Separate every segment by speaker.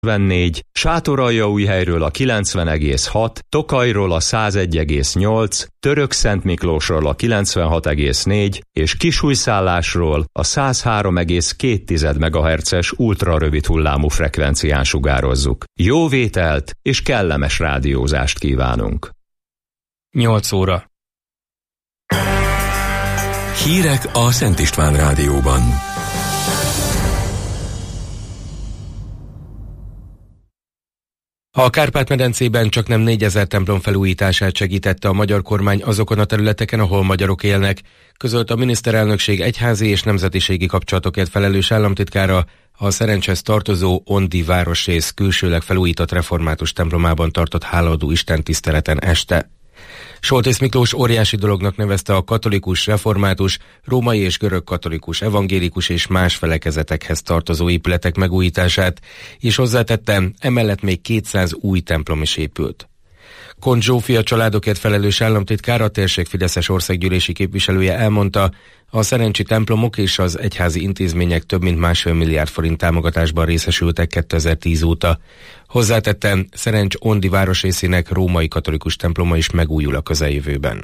Speaker 1: 94, Sátoraljaújhelyről a 90,6, Tokajról a 101,8, Törökszentmiklósról a 96,4 és Kisújszállásról a 103,2 MHz-es ultrarövid hullámú frekvencián sugározzuk. Jó vételt és kellemes rádiózást kívánunk!
Speaker 2: 8 óra.
Speaker 3: Hírek a Szent István Rádióban.
Speaker 2: A Kárpát-medencében csaknem 4000 templom felújítását segítette a magyar kormány azokon a területeken, ahol magyarok élnek, közölt a miniszterelnökség egyházi és nemzetiségi kapcsolatokért felelős államtitkára a Szerencshez tartozó Ondi városrész külsőleg felújított református templomában tartott hálaadó istentiszteleten este. Soltész Miklós óriási dolognak nevezte a katolikus, református, római és görög katolikus, evangélikus és más felekezetekhez tartozó épületek megújítását, és hozzátette, emellett még 200 új templom is épült. Kont Zsófi, a családokért felelős államtitkár, a térség fideszes országgyűlési képviselője elmondta, a szerencsi templomok és az egyházi intézmények több mint 1,5 milliárd forint támogatásban részesültek 2010 óta. Hozzátette, Szerencs Ondi városrészének római katolikus temploma is megújul a közeljövőben.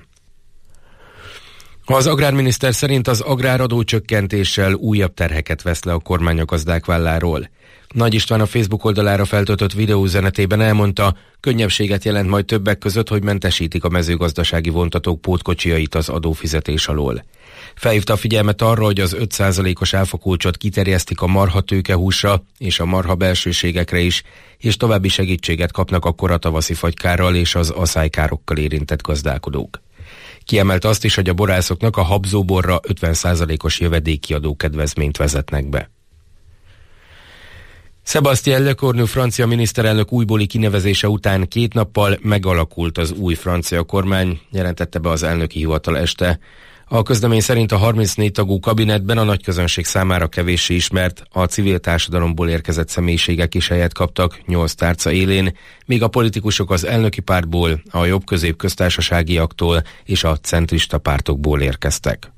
Speaker 2: Az agrárminiszter szerint az agráradó csökkentéssel újabb terheket vesz le a kormány a gazdák válláról. Nagy István a Facebook oldalára feltöltött videóüzenetében elmondta, könnyebbséget jelent majd többek között, hogy mentesítik a mezőgazdasági vontatók pótkocsiait az adófizetés alól. Felhívta a figyelmet arra, hogy az 5%-os áfakulcsot kiterjesztik a marha tőkehúsra és a marha belsőségekre is, és további segítséget kapnak a koratavaszi fagykárral és az aszálykárokkal érintett gazdálkodók. Kiemelt azt is, hogy a borászoknak a habzóborra 50%-os jövedékiadó kedvezményt vezetnek be. Sébastien Lecornu francia miniszterelnök újbóli kinevezése után 2 nappal megalakult az új francia kormány, jelentette be az elnöki hivatal este. A közlemény szerint a 34 tagú kabinetben a nagyközönség számára kevéssé ismert, a civil társadalomból érkezett személyiségek is helyet kaptak 8 tárca élén, míg a politikusok az elnöki pártból, a jobb-közép köztársaságiaktól és a centrista pártokból érkeztek.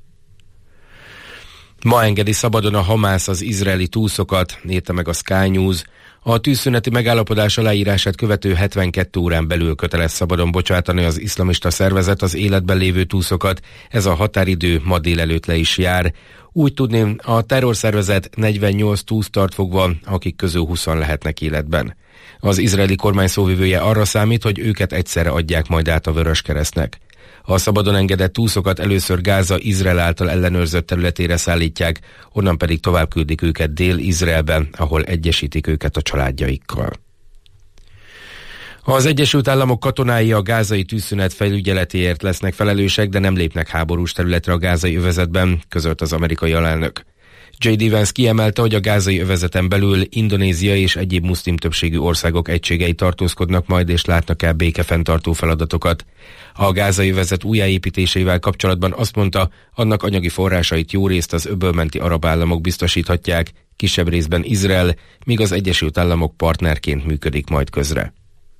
Speaker 2: Ma engedi szabadon a Hamász az izraeli túszokat, írta meg a Sky News. A tűzszüneti megállapodás aláírását követő 72 órán belül köteles szabadon bocsátani az iszlamista szervezet az életben lévő túszokat. Ez a határidő ma délelőtt le is jár. Úgy tudni, a terrorszervezet 48 túsz tart fogva, akik közül 20 lehetnek életben. Az izraeli kormány szóvivője arra számít, hogy őket egyszerre adják majd át a Vöröskeresztnek. A szabadon engedett túszokat először Gáza Izrael által ellenőrzött területére szállítják, onnan pedig tovább küldik őket Dél-Izraelbe, ahol egyesítik őket a családjaikkal. Az Egyesült Államok katonái a gázai tűzszünet felügyeletéért lesznek felelősek, de nem lépnek háborús területre a gázai övezetben, közölt az amerikai alelnök. J.D. Vance kiemelte, hogy a gázai övezeten belül Indonézia és egyéb muszlim többségű országok egységei tartózkodnak majd és látnak el békefenntartó feladatokat. A gázai övezet újjáépítésével kapcsolatban azt mondta, annak anyagi forrásait jó részt az öbölmenti arab államok biztosíthatják, kisebb részben Izrael, míg az Egyesült Államok partnerként működik majd közre.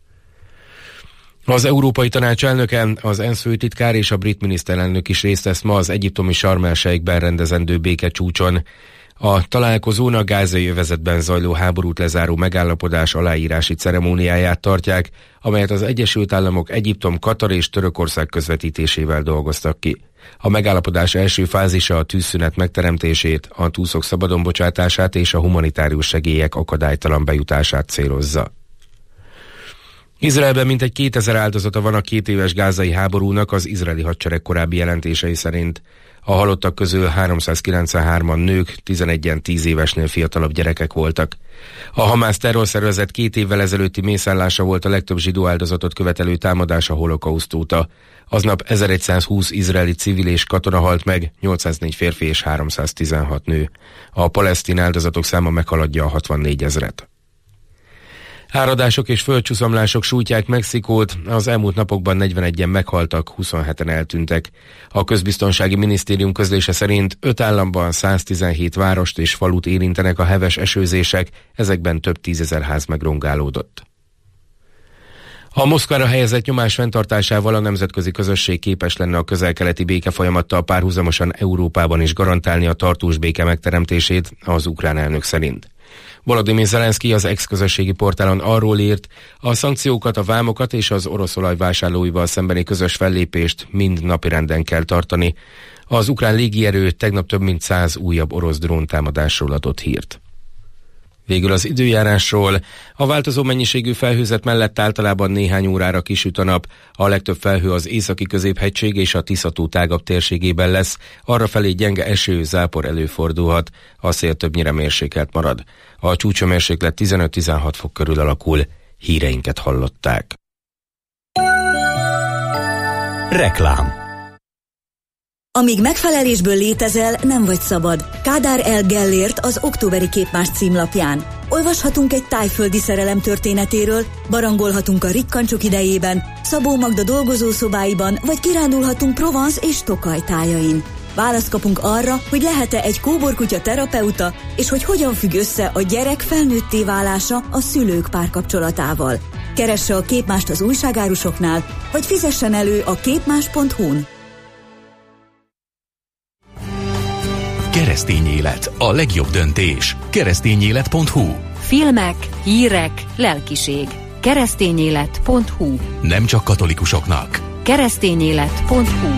Speaker 2: Az Európai Tanács elnöke, az ENSZ főtitkár és a brit miniszterelnök is részt vesz ma az egyiptomi Sharm el-Sheikben rendezendő békecsúcson. A találkozón a gázai övezetben zajló háborút lezáró megállapodás aláírási ceremóniáját tartják, amelyet az Egyesült Államok, Egyiptom, Katar és Törökország közvetítésével dolgoztak ki. A megállapodás első fázisa a tűzszünet megteremtését, a túszok szabadon bocsátását és a humanitárius segélyek akadálytalan bejutását célozza. Izraelben mintegy 2000 áldozata van a 2 éves gázai háborúnak az izraeli hadsereg korábbi jelentései szerint. A halottak közül 393-an nők, 11-en 10 évesnél fiatalabb gyerekek voltak. A Hamász terrorszervezet 2 évvel ezelőtti mészállása volt a legtöbb zsidó áldozatot követelő támadás a holokauszt óta. Aznap 1120 izraeli civil és katona halt meg, 804 férfi és 316 nő. A palesztin áldozatok száma meghaladja a 64 000-et. Áradások és földcsúszamlások sújtják Mexikót, az elmúlt napokban 41-en meghaltak, 27-en eltűntek. A közbiztonsági minisztérium közlése szerint 5 államban 117 várost és falut érintenek a heves esőzések, ezekben több 10 000 ház megrongálódott. A Moszkvára helyezett nyomás fenntartásával a nemzetközi közösség képes lenne a közel-keleti békefolyamattal párhuzamosan Európában is garantálni a tartós béke megteremtését, az ukrán elnök szerint. Volodymyr Zelenszky az ex-közösségi portálon arról írt, a szankciókat, a vámokat és az orosz olaj vásárlóival szembeni közös fellépést mind napirenden kell tartani. Az ukrán légierő tegnap több mint 100 újabb orosz dróntámadásról adott hírt. Végül az időjárásról. A változó mennyiségű felhőzet mellett általában néhány órára kisüt a nap. A legtöbb felhő az északi középhegység és a Tisza-tó tágabb térségében lesz. Arrafelé gyenge eső, zápor előfordulhat. A szél többnyire mérsékelt marad. A csúcshőmérséklet 15-16 fok körül alakul. Híreinket hallották.
Speaker 3: Reklám.
Speaker 4: Amíg megfelelésből létezel, nem vagy szabad. Kádár L. Gellért az októberi Képmás címlapján. Olvashatunk egy tájföldi szerelem történetéről, barangolhatunk a rikkancsok idejében, Szabó Magda dolgozószobáiban, vagy kirándulhatunk Provence és Tokaj tájain. Választ kapunk arra, hogy lehet-e egy kóborkutya terapeuta, és hogy hogyan függ össze a gyerek felnőtté válása a szülők párkapcsolatával. Keresse a Képmást az újságárusoknál, vagy fizessen elő a képmás.hu-n.
Speaker 3: Keresztény élet, a legjobb döntés. Keresztényélet.hu.
Speaker 5: Filmek, hírek, lelkiség. Keresztényélet.hu.
Speaker 3: Nem csak katolikusoknak.
Speaker 5: Keresztényélet.hu.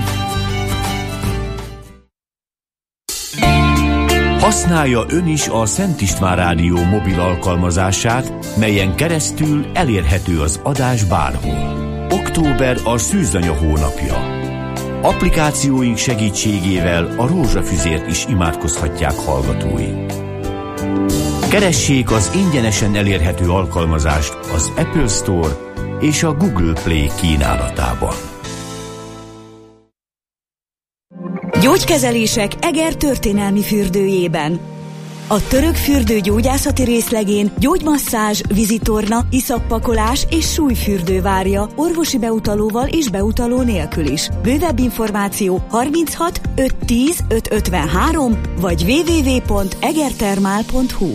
Speaker 6: Használja ön is a Szent István Rádió mobil alkalmazását, melyen keresztül elérhető az adás bárhol. Október a szűzanya hónapja. Applikációink segítségével a rózsafüzért is imádkozhatják hallgatóink. Keressék az ingyenesen elérhető alkalmazást az Apple Store és a Google Play kínálatában.
Speaker 4: Gyógykezelések Eger történelmi fürdőjében. A török fürdő gyógyászati részlegén gyógymasszázs, vízitorna, iszappakolás és súlyfürdő várja orvosi beutalóval és beutaló nélkül is. Bővebb információ 36 510 553 vagy www.egertermál.hu.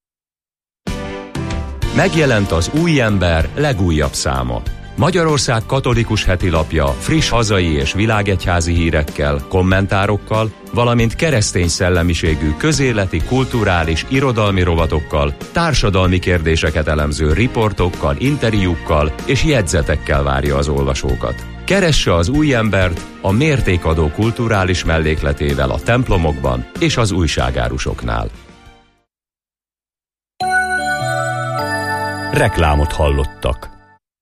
Speaker 1: Megjelent az Új Ember legújabb száma. Magyarország katolikus hetilapja friss hazai és világegyházi hírekkel, kommentárokkal, valamint keresztény szellemiségű közéleti, kulturális, irodalmi rovatokkal, társadalmi kérdéseket elemző riportokkal, interjúkkal és jegyzetekkel várja az olvasókat. Keresse az Új Embert a mértékadó kulturális mellékletével a templomokban és az újságárusoknál.
Speaker 6: Reklámot hallottak.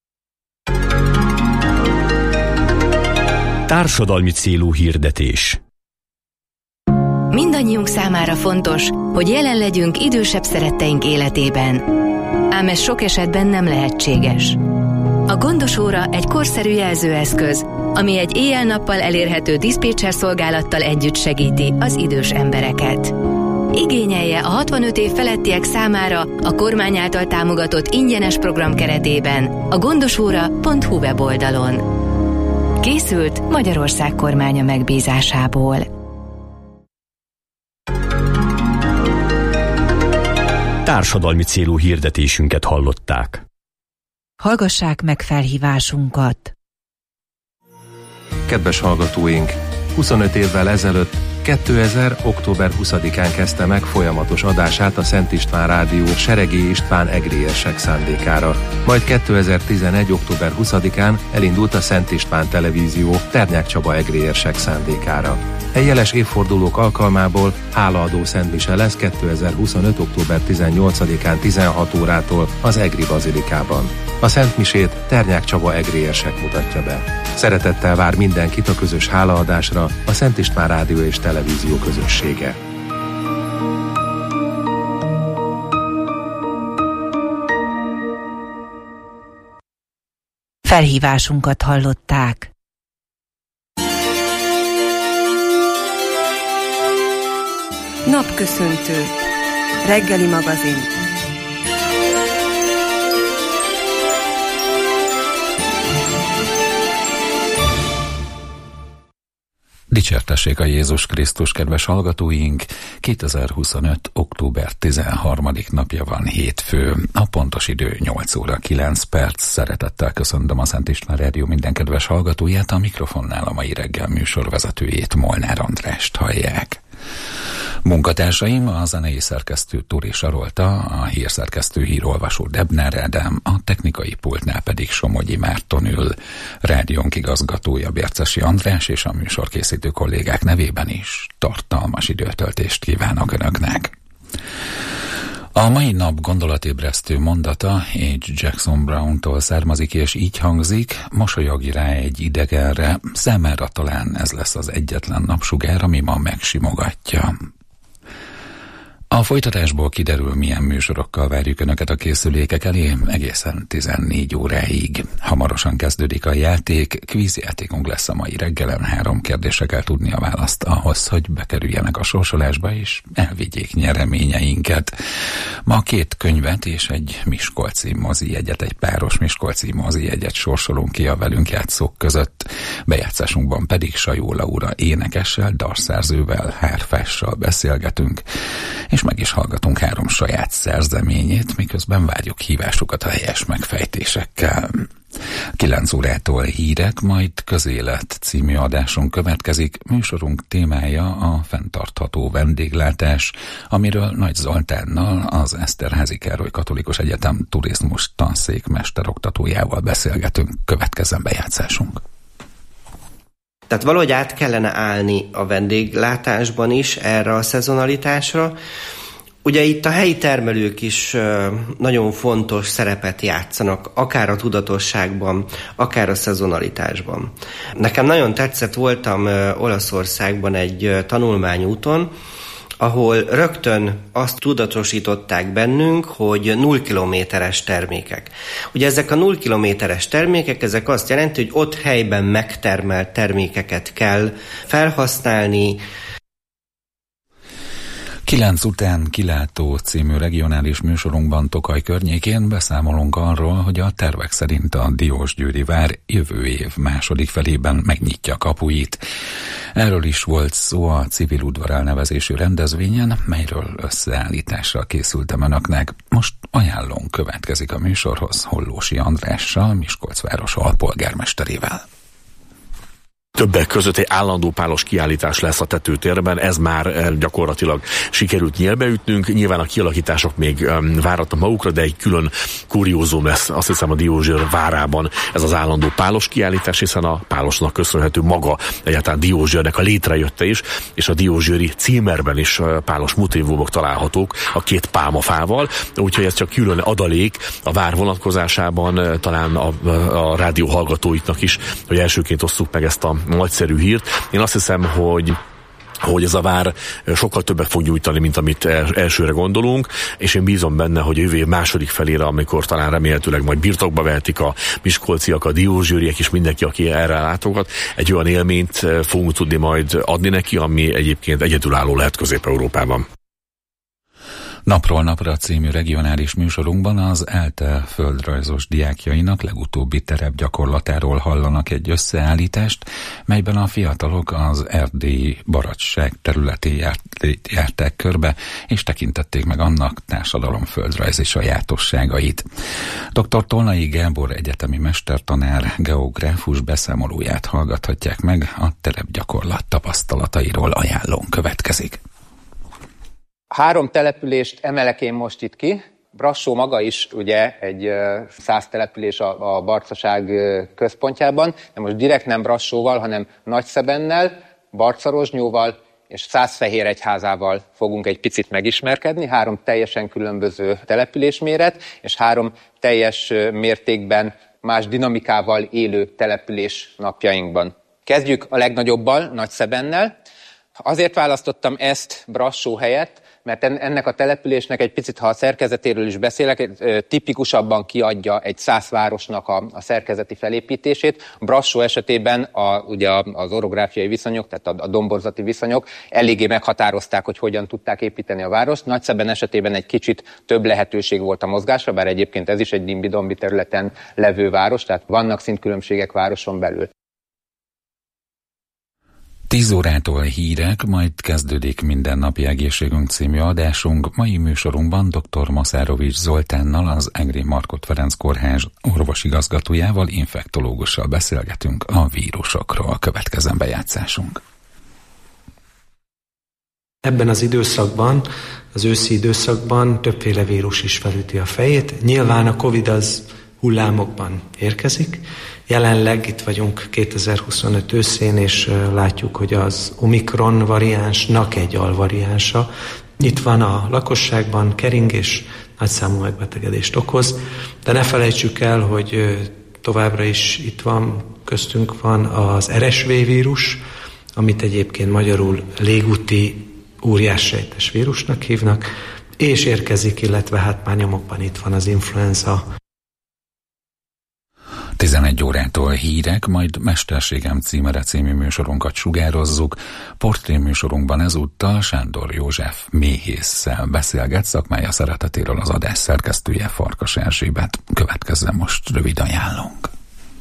Speaker 6: Társadalmi célú hirdetés.
Speaker 7: Mindannyiunk számára fontos, hogy jelen legyünk idősebb szeretteink életében. Ám ez sok esetben nem lehetséges. A Gondos Óra egy korszerű jelzőeszköz, ami egy éjjel-nappal elérhető diszpécser szolgálattal együtt segíti az idős embereket. Igényelje a 65 év felettiek számára a kormány által támogatott ingyenes program keretében a gondosóra.hu weboldalon. Készült Magyarország kormánya megbízásából.
Speaker 6: Társadalmi célú hirdetésünket hallották.
Speaker 8: Hallgassák meg felhívásunkat!
Speaker 9: Kedves hallgatóink! 25 évvel ezelőtt 2000. október 20-án kezdte meg folyamatos adását a Szent István Rádió Seregély István egrérsek szándékára. Majd 2011. október 20-án elindult a Szent István Televízió Ternyák Csaba egrérsek szándékára. Egy jeles évfordulók alkalmából hálaadó szentmise lesz 2025. október 18-án 16 órától az Egri Bazilikában. A szentmisét Ternyák Csaba egrérsek mutatja be. Szeretettel vár mindenkit a közös hálaadásra a Szent István Rádió és Televízió közössége.
Speaker 8: Felhívásunkat hallották.
Speaker 10: Napköszöntő. Reggeli magazin.
Speaker 11: Dicsértessék a Jézus Krisztus, kedves hallgatóink! 2025. október 13. napja van, hétfő. A pontos idő 8 óra 9 perc. Szeretettel köszöntöm a Szent István Rádió minden kedves hallgatóját, a mikrofonnál a mai reggel műsorvezetőjét, Molnár Andrást hallják. Munkatársaim a zenei szerkesztő Turi Sarolta, a hírszerkesztő hírolvasó Debner Ádám, a technikai pultnál pedig Somogyi Márton ül. Rádiónk igazgatója Bércesi András és a műsorkészítő kollégák nevében is tartalmas időtöltést kívánok Önöknek. A mai nap gondolatébresztő mondata H. Jackson Browntól származik, és így hangzik: mosolyogj rá egy idegenre, számára talán ez lesz az egyetlen napsugár, ami ma megsimogatja. A folytatásból kiderül, milyen műsorokkal várjuk Önöket a készülékek elé egészen 14 óráig. Hamarosan kezdődik a játék, kvízjátékunk lesz a mai reggelen, 3 kérdésre kell tudni a választ ahhoz, hogy bekerüljenek a sorsolásba és elvigyék nyereményeinket. Ma 2 könyvet és egy miskolci mozijegyet, egy páros miskolci mozijegyet sorsolunk ki a velünk játszók között. Bejátszásunkban pedig Sajó Laura énekessel, dalszerzővel, hárfással beszélgetünk, és meg is hallgatunk 3 saját szerzeményét, miközben várjuk hívásukat a helyes megfejtésekkel. 9 órától hírek, majd Közélet című adásunk következik. Műsorunk témája a fenntartható vendéglátás, amiről Nagy Zoltánnal, az Eszterházy Károly Katolikus Egyetem turizmus tanszék mesteroktatójával beszélgetünk. Következzen bejátszásunk.
Speaker 12: Tehát valahogy át kellene állni a vendéglátásban is erre a szezonalitásra. Ugye itt a helyi termelők is nagyon fontos szerepet játszanak, akár a tudatosságban, akár a szezonalitásban. Nekem nagyon tetszett, voltam Olaszországban egy tanulmányúton, ahol rögtön azt tudatosították bennünk, hogy 0 kilométeres termékek. Ugye ezek a 0 kilométeres termékek, ezek azt jelenti, hogy ott helyben megtermelt termékeket kell felhasználni.
Speaker 11: 9 után kilátó című regionális műsorunkban Tokaj környékén beszámolunk arról, hogy a tervek szerint a Diósgyőri vár jövő év második felében megnyitja kapuit. Erről is volt szó a Civil Udvar elnevezésű rendezvényen, melyről összeállítással készültem Önöknek. Most ajánlónk következik a műsorhoz Hollósi Andrással, Miskolcváros alpolgármesterével.
Speaker 13: Többek között egy állandó pálos kiállítás lesz a tetőtérben, ez már gyakorlatilag sikerült nyílbeütnünk. Nyilván a kialakítások még váratnak magukra, de egy külön kuriózum lesz, azt hiszem, a Diósgyőr várában ez az állandó pálos kiállítás, hiszen a pálosnak köszönhető maga egyáltalán Diósgyőrnek a létrejötte is, és a diósgyőri címerben is pálos motívumok találhatók a 2 pálmafával, úgyhogy ez csak külön adalék a vár vonatkozásában, talán a rádió hallgatóiknak is, hogy elsőként osszuk meg ezt a nagyszerű hírt. Én azt hiszem, hogy ez a vár sokkal többet fog nyújtani, mint amit elsőre gondolunk, és én bízom benne, hogy jövő év második felére, amikor talán remélhetőleg majd birtokba vehetik a miskolciak, a diósgyőriek és mindenki, aki erre látogat, egy olyan élményt fogunk tudni majd adni neki, ami egyébként egyedülálló lehet Közép-Európában.
Speaker 11: Napról napra című regionális műsorunkban az ELTE földrajzos diákjainak legutóbbi terepgyakorlatáról hallanak egy összeállítást, melyben a fiatalok az erdélyi Baracsság területén járták körbe, és tekintették meg annak társadalomföldrajzi sajátosságait. Dr. Tolnai Gábor egyetemi mestertanár geográfus beszámolóját hallgathatják meg, a terepgyakorlat tapasztalatairól ajánlón következik.
Speaker 14: 3 települést emelek én most itt ki. Brassó maga is ugye egy 100 település a Barcaság központjában, de most direkt nem Brassóval, hanem Nagyszebennel, Barcarozsnyóval és Szászfehéregyházával fogunk egy picit megismerkedni. 3 teljesen különböző településméret, és 3 teljes mértékben más dinamikával élő település napjainkban. Kezdjük a legnagyobbal, Nagyszebennel. Azért választottam ezt Brassó helyett, mert ennek a településnek egy picit, ha a szerkezetéről is beszélek, tipikusabban kiadja egy szászvárosnak a szerkezeti felépítését. Brassó esetében ugye az orográfiai viszonyok, tehát a domborzati viszonyok eléggé meghatározták, hogy hogyan tudták építeni a várost. Nagyszeben esetében egy kicsit több lehetőség volt a mozgásra, bár egyébként ez is egy dimbi-dombi területen levő város, tehát vannak szintkülönbségek városon belül.
Speaker 11: 10 órától hírek, majd kezdődik Mindennapi Egészségünk című adásunk. Mai műsorunkban dr. Maszárovics Zoltánnal, az Egri Markhot Ferenc Kórház orvosigazgatójával, infektológussal beszélgetünk a vírusokról. Következzen bejátszásunk.
Speaker 15: Ebben az időszakban, az őszi időszakban többféle vírus is felüti a fejét. Nyilván a Covid az hullámokban érkezik. Jelenleg itt vagyunk 2025 őszén, és látjuk, hogy az Omikron variánsnak egy alvariánsa itt van a lakosságban, kering és nagyszámú megbetegedést okoz. De ne felejtsük el, hogy továbbra is itt van, köztünk van az RSV vírus, amit egyébként magyarul légúti óriássejtes vírusnak hívnak, és érkezik, illetve hát már nyomokban itt van az influenza.
Speaker 11: 11 órától hírek, majd Mesterségem címere című műsorunkat sugározzuk. Portréműsorunkban ezúttal Sándor József méhésszel beszélget, szakmája szeretetéről az adás szerkesztője Farkas Erzsébet. Következzen most rövid ajánlónk.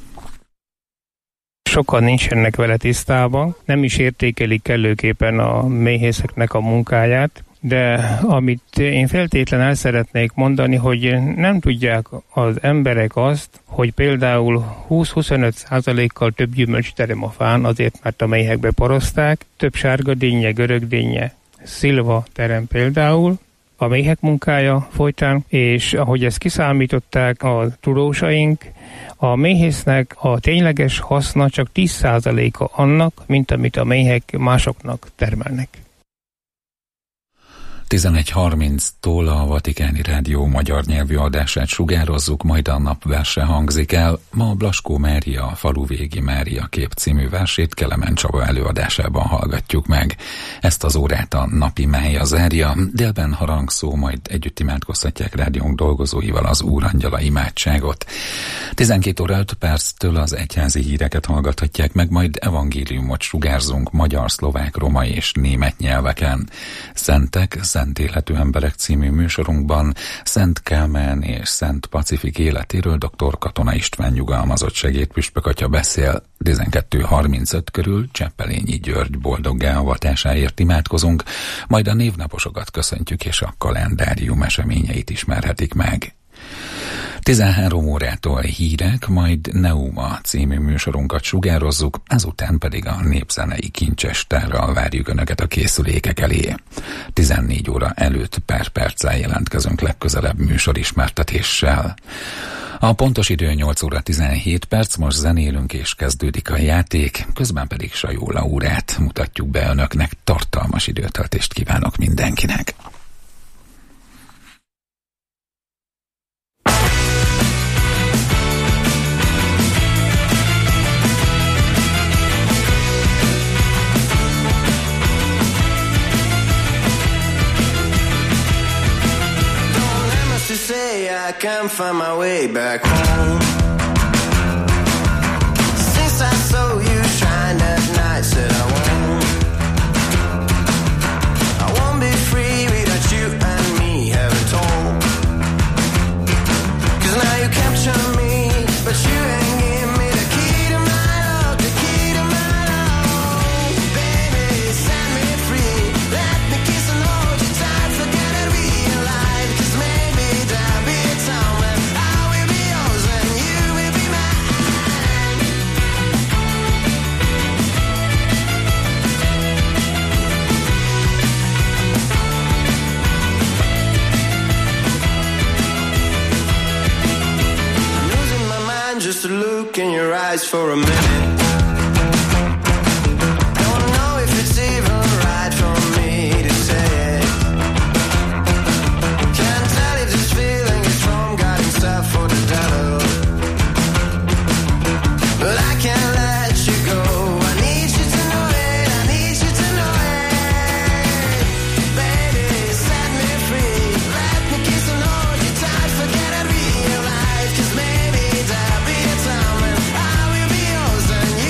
Speaker 16: Sokan nincsenek vele tisztában, nem is értékelik kellőképpen a méhészeknek a munkáját, de amit én feltétlenül el szeretnék mondani, hogy nem tudják az emberek azt, hogy például 20-25%-kal több gyümölcs terem a fán, azért mert a méhekbe porozták, több sárgadínnye, görögdínnye, szilva terem például, a méhek munkája folytán, és ahogy ezt kiszámították a tudósaink, a méhésznek a tényleges haszna csak 10%-a annak, mint amit a méhek másoknak termelnek.
Speaker 11: 11:30-tól a Vatikáni Rádió magyar nyelvű adását sugározzuk, majd a napverse hangzik el. Ma Blaskó Mária, a Faluvégi Mária kép című versét Kelemen Csaba előadásában hallgatjuk meg. Ezt az órát a napi mája zárja, délben harangszó, majd együtt imádkozhatják rádiónk dolgozóival az Úrangyala imádságot. 12 óra 5 perctől az egyházi híreket hallgathatják meg, majd evangéliumot sugárzunk magyar, szlovák, roma és német nyelveken. Szentek, Szent Életű Emberek című műsorunkban Szent Kálmán és Szent Pacifik életéről dr. Katona István nyugalmazott segédpüspökatya beszél. 12:35 körül Cseppelényi György boldoggá avatásáért imádkozunk, majd a névnaposokat köszöntjük és a kalendárium eseményeit ismerhetik meg. 13 órától hírek, majd Neuma című műsorunkat sugározzuk, ezután pedig a népzenei kincsestárral várjuk Önöket a készülékek elé. 14 óra előtt pár perccel jelentkezünk legközelebb műsorismertetéssel. A pontos idő 8 óra 17 perc, most zenélünk és kezdődik a játék, közben pedig Sajó Laurát mutatjuk be Önöknek, tartalmas időtöltést kívánok mindenkinek.
Speaker 17: I can't find my way back home. Since I saw you shine that night, said I won't be free without you and me having told. 'Cause now you capture me, but you ain't give me the key to my love, the key to my love. Baby, set me free, let me kiss and hold you tight, forget to be alive. 'Cause maybe there'll be a time when I will be yours and you will be mine. I'm losing my mind just to look in your eyes for a minute. Don't know if it's even right for me to say it. Can't tell if this feeling is from God himself or the devil. But I can't let you go. I need you to know it. I need you to know it. Baby, set me free. Let me kiss and hold you tight. Forget to be alive. 'Cause maybe there'll be a time when I will be yours and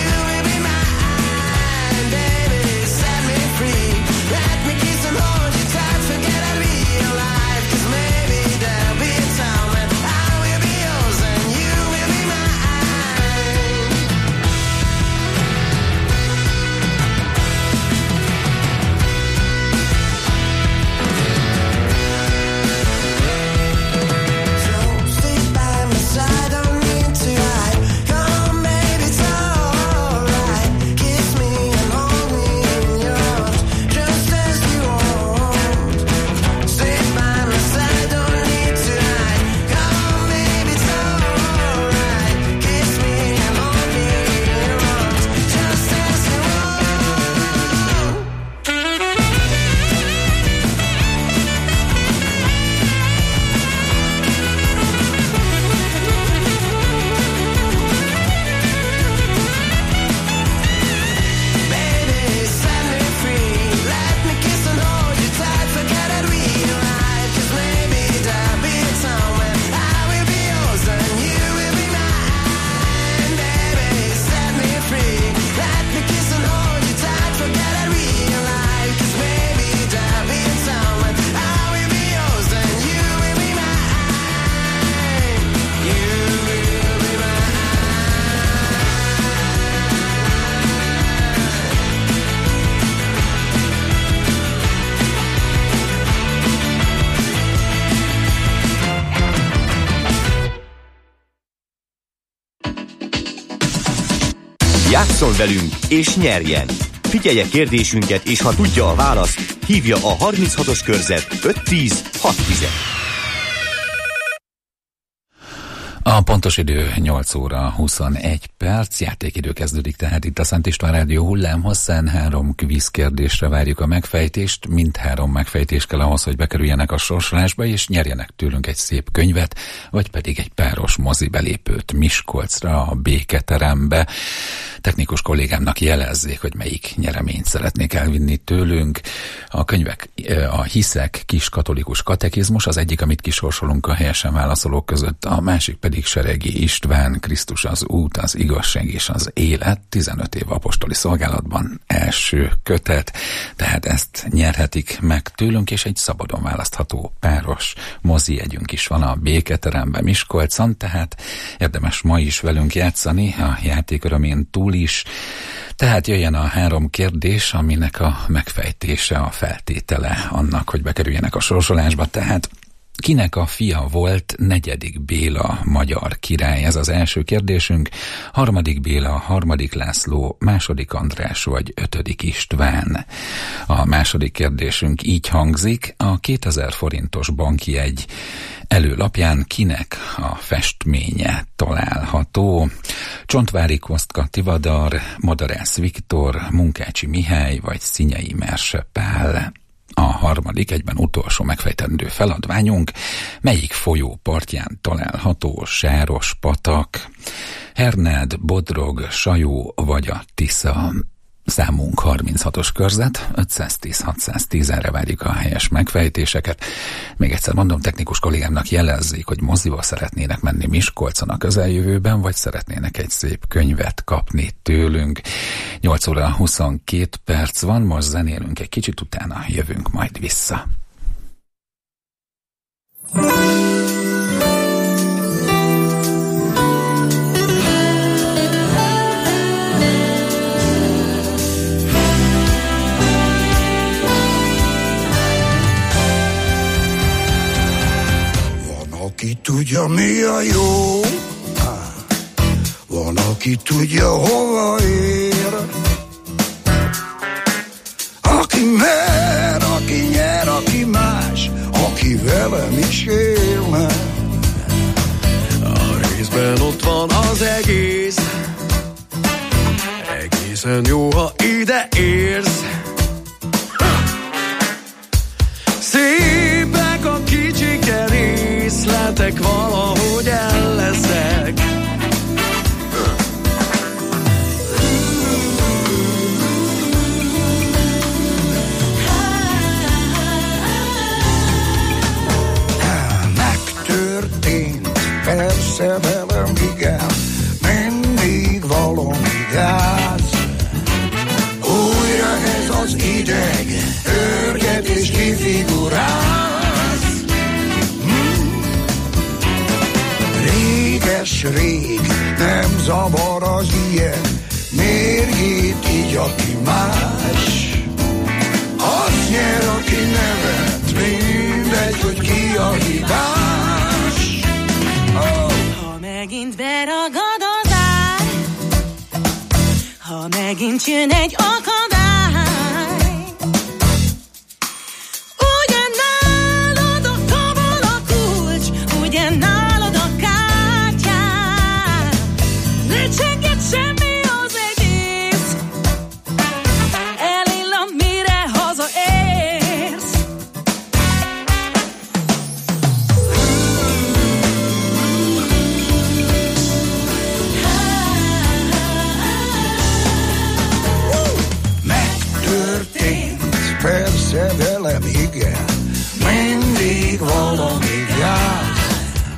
Speaker 6: Játsszon velünk és nyerjen! Figyelje kérdésünket, és ha tudja a választ, hívja a 36-os körzet 510 610.
Speaker 11: A pontos idő 8 óra 21 perc, játékidő kezdődik tehát itt a Szent István Rádió hullámhosszán. 3 kvízkérdésre várjuk a megfejtést, mindhárom megfejtés kell ahhoz, hogy bekerüljenek a sorsolásba, és nyerjenek tőlünk egy szép könyvet, vagy pedig egy páros mozibelépőt Miskolcra, a Béketerembe. Technikus kollégámnak jelezzék, hogy melyik nyereményt szeretnék elvinni tőlünk. A könyvek a Hiszek kis katolikus katekizmus, az egyik, amit kisorsolunk a helyesen válaszolók között, a másik pedig Seregi István, Krisztus az út, az igazság és az élet, 15 év apostoli szolgálatban, első kötet, tehát ezt nyerhetik meg tőlünk, és egy szabadon választható páros mozijegyünk is van a Béketeremben Miskolcon, tehát érdemes ma is velünk játszani, a játékörömén túl is. Tehát jöjjön a 3 kérdés, aminek a megfejtése a feltétele annak, hogy bekerüljenek a sorsolásba. Tehát kinek a fia volt 4. Béla magyar király? Ez az első kérdésünk. 3. Béla, 3. László, 2. András vagy 5. István? A második kérdésünk így hangzik. A 2000 forintos bankjegy előlapján kinek a festménye található? Csontvári Kostka Tivadar, Madarász Viktor, Munkácsi Mihály vagy Szinyei Merse Pál? A harmadik, egyben utolsó megfejtendő feladványunk, melyik folyó partján található Sáros patak? Hernád, Bodrog, Sajó vagy a Tisza? Számunk 36-os körzet, 510-610-re várjuk a helyes megfejtéseket. Még egyszer mondom, technikus kollégámnak jelezzék, hogy moziba szeretnének menni Miskolcon a közeljövőben, vagy szeretnének egy szép könyvet kapni tőlünk. 8 óra 22 perc van, most zenélünk egy kicsit, utána jövünk majd vissza.
Speaker 18: Aki tudja, mi a jó, van, aki tudja, hova ér. Aki mer, aki nyer, aki más, aki velem is élne.
Speaker 17: A részben ott van az egész, egészen jó, ha ide érsz. Szépek a kicsike részletek, valahogy el leszek.
Speaker 18: Megtörtént, persze velem igen, mindig valami gáz. Újra ez az ideg, örget és kifiguráz. Réges-rég, nem zavar az ilyen, mérjét így, aki más. Az nyer, aki nevet, mindegy, hogy ki a hibás. Oh.
Speaker 19: Ha megint beragad az ár, ha megint jön egy akadály, ugye nálad a kabal a kulcs, ugye nálad a kártyám, ne csenged semmi az egész, elillan mire hazaérsz.
Speaker 18: Persze velem igen, mindig valami gáz.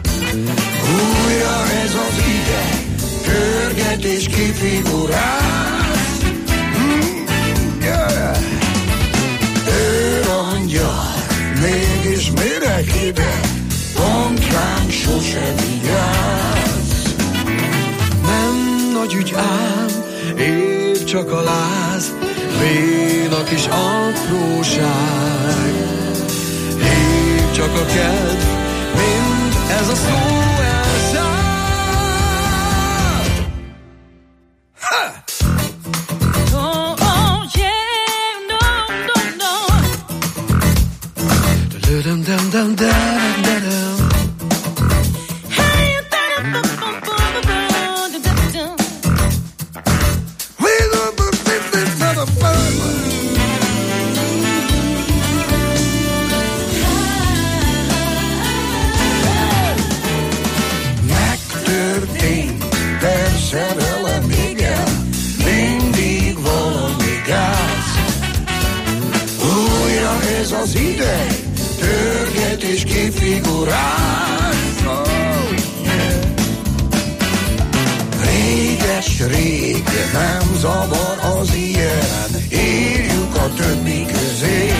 Speaker 18: Újra ez az ideg, pörget és kifiguráz. Yeah. Ő angyal, mégis mire ide, pont ránk sose vigyáz.
Speaker 17: Nem nagy ügy ám, épp csak a láz, véna kis apróság. Épp csak a kedv, mind ez a szó elszállt.
Speaker 18: szerelem, igen, mindig valami gáz. Újra ez az idej, törget és kifigurál. Oh, yeah. Réges-rég, nem zavar az ilyen, írjuk a többi közé.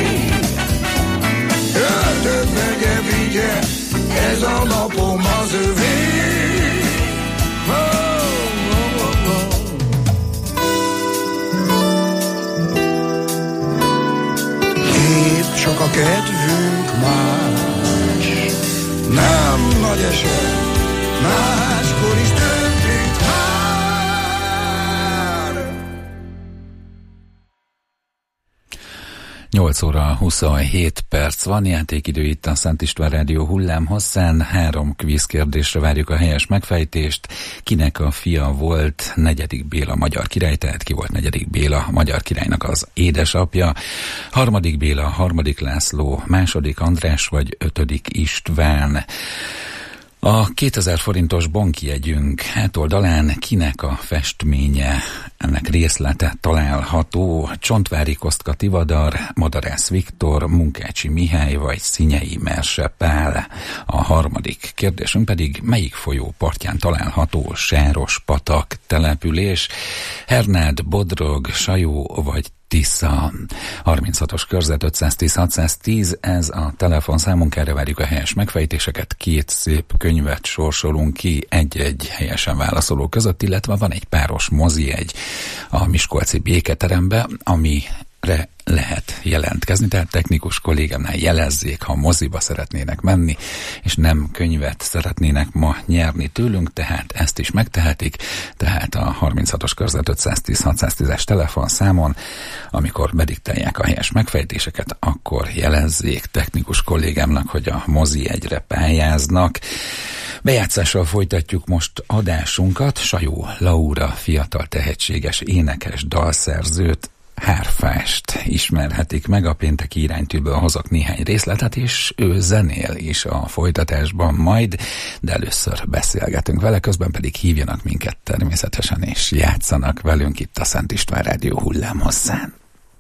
Speaker 18: Ördög megye vigye, ez a napom az övé. Épp csak a kedvünk más, nem nagy eset, máskor is döntünk már.
Speaker 11: 8 óra 27 perc van, játékidő itt a Szent István Rádió hullámhosszán. 3 kvízkérdésre várjuk a helyes megfejtést. Kinek a fia volt Negyedik Béla magyar király, tehát ki volt Negyedik Béla magyar királynak az édesapja? 3. Béla, 3. László, 2. András vagy 5. István? A 2000 forintos bankjegyünk hátoldalán kinek a festménye, ennek részlete található? Csontvári Kostka Tivadar, Madarász Viktor, Munkácsi Mihály vagy Szinyei Merse Pál? A 3. kérdésünk pedig, melyik folyó partján található Sáros-patak település? Hernád, Bodrog, Sajó vagy Tisza? 36-os körzet 510-610, ez a telefonszámunk, erre várjuk a helyes megfejtéseket. 2 szép könyvet sorsolunk ki egy-egy helyesen válaszoló között, illetve van egy páros mozijegy a miskolci Béketerembe, amire lehet jelentkezni, tehát technikus kollégámnál jelezzék, ha moziba szeretnének menni, és nem könyvet szeretnének ma nyerni tőlünk, tehát ezt is megtehetik, tehát a 36-os körzet 510-610-es telefonszámon, amikor bediktálják a helyes megfejtéseket, akkor jelezzék technikus kollégámnak, hogy a mozijegyre pályáznak. Bejátszással folytatjuk most adásunkat. Sajó Laura, fiatal tehetséges énekes, dalszerzőt, hárfást ismerhetik meg. A pénteki iránytűből hozok néhány részletet, és ő zenél is a folytatásban majd, de először beszélgetünk vele, közben pedig hívjanak minket természetesen, és játszanak velünk itt a Szent István Rádió hullámhosszán.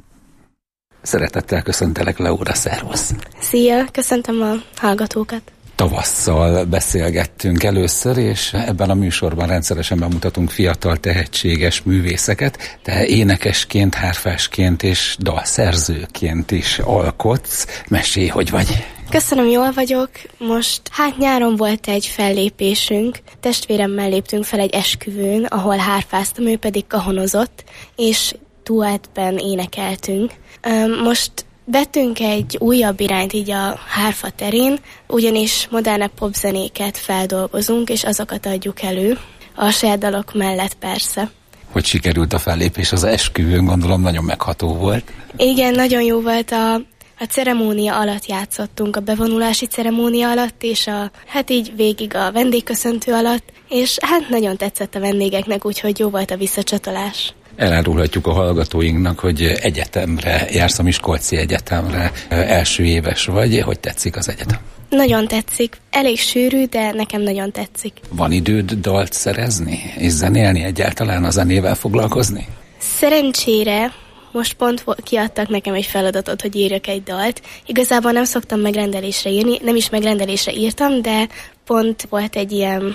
Speaker 11: Szeretettel köszöntelek, Laura, szervusz!
Speaker 20: Szia, köszöntöm a hallgatókat!
Speaker 11: Tavasszal beszélgettünk először, és ebben a műsorban rendszeresen bemutatunk fiatal tehetséges művészeket. Te énekesként, hárfásként és dalszerzőként is alkotsz. Mesélj, hogy vagy?
Speaker 20: Köszönöm, jól vagyok. Most nyáron volt egy fellépésünk. Testvéremmel léptünk fel egy esküvőn, ahol hárfáztam, ő pedig kahonozott, és duettben énekeltünk. Most vettünk egy újabb irányt így a hárfa terén, ugyanis modernebb popzenéket feldolgozunk, és azokat adjuk elő, a saját dalok mellett persze.
Speaker 11: Hogy sikerült a fellépés az esküvőn? Gondolom nagyon megható volt.
Speaker 20: Igen, nagyon jó volt. A ceremónia alatt játszottunk, a bevonulási ceremónia alatt, és így végig a vendégköszöntő alatt, és nagyon tetszett a vendégeknek, úgyhogy jó volt a visszacsatolás.
Speaker 11: Elárulhatjuk a hallgatóinknak, hogy egyetemre jársz, a Miskolci Egyetemre, első éves vagy. Hogy tetszik az egyetem?
Speaker 20: Nagyon tetszik. Elég sűrű, de nekem nagyon tetszik.
Speaker 11: Van időd dalt szerezni és zenélni, egyáltalán a zenével foglalkozni?
Speaker 20: Szerencsére most pont kiadtak nekem egy feladatot, hogy írjak egy dalt. Igazából nem szoktam megrendelésre írni, nem is megrendelésre írtam, de pont volt egy ilyen,